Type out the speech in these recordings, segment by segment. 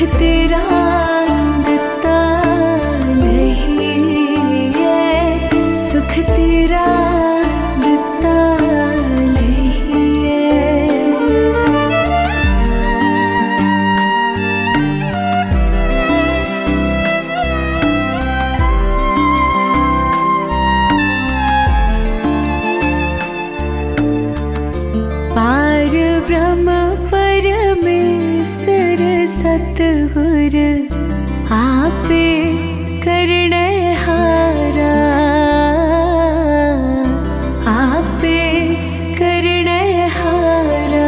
तेरा दिता नहीं है, सुख तेरा दिता नहीं है। पार ब्रह्म परमेश्वर सतगुर आपे करनहारा, आपे करनहारा।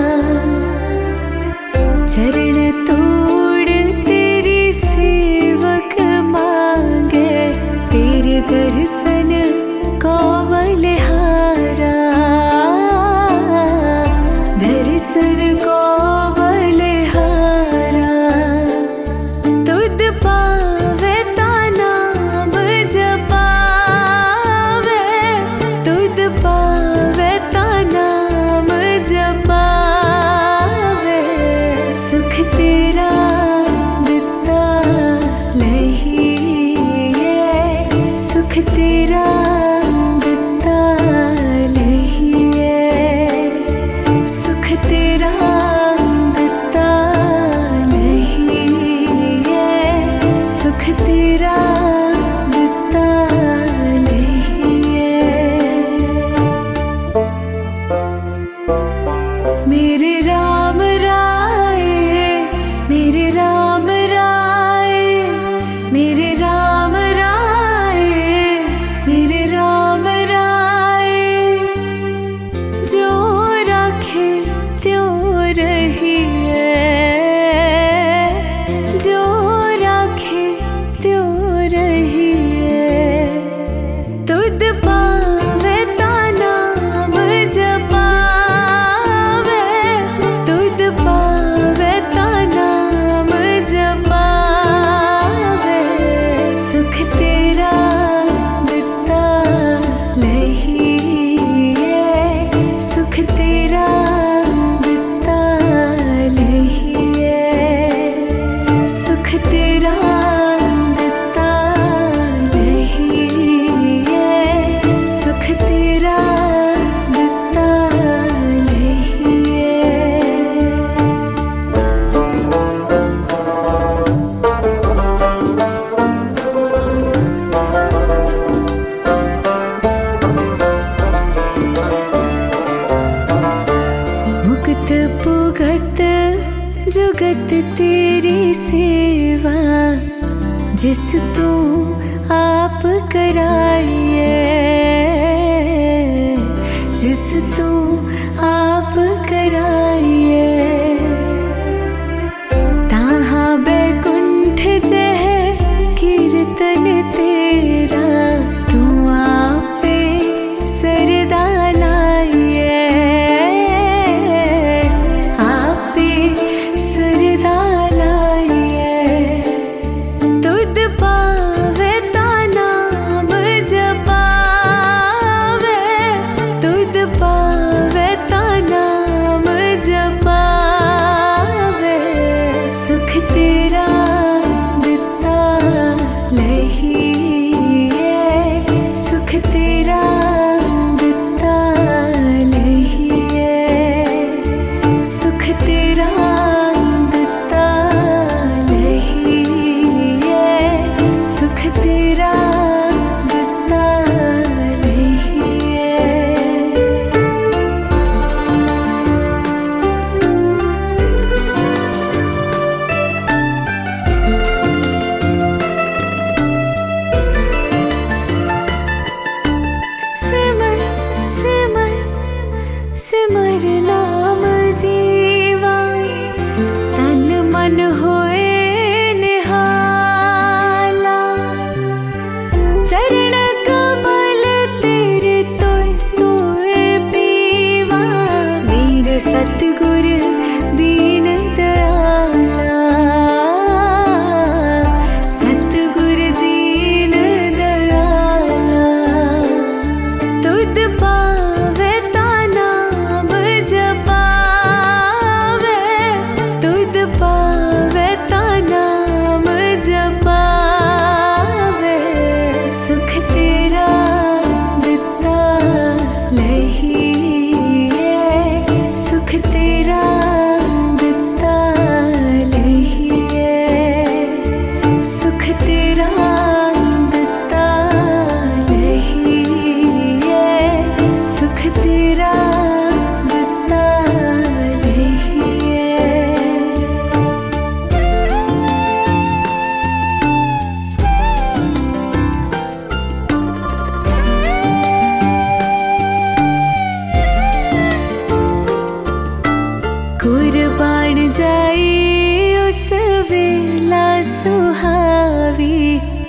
चरण तोड़ तेरी सेवक मांगे, तेरे दर्शन को बलिहारा, दर्शन को बलिहारा। तुद पावे ता नाम जपावे, तुद पावे ता नाम जपावे। सुख तेरा दिता नहीं है, सुख तेरा दिता नहीं है, सुख तेरा दिता नहीं है, सुख तेरा दिता नहीं है। मेरे राम राय, मेरे राम राय, मेरे राम राय, मेरे राम राय। जो राखे त्यों रहिए, जो राखे त्यों रहिए। तुद पावे ता नाम जपावे, तुद पावे ता नाम जपावे। सुख तेरा दिता नहीं है, सुख तेरा दिता नहीं है, सुख तेरा दिता नहीं है, सुख तेरा दिता नहीं है। मुक्त पुगत जुगत तेरी सेवा, जिस तू आप कराइए, जिस तू आप कराइए। ताहाँ बैकुंठ जह कीर्तन तेरा, तू आपे सरदा लाइए, आपे सरदा लाइए। तुद पावे ता नाम जप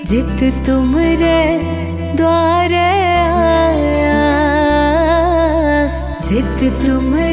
जित तुमरे द्वारे आया, जित तुम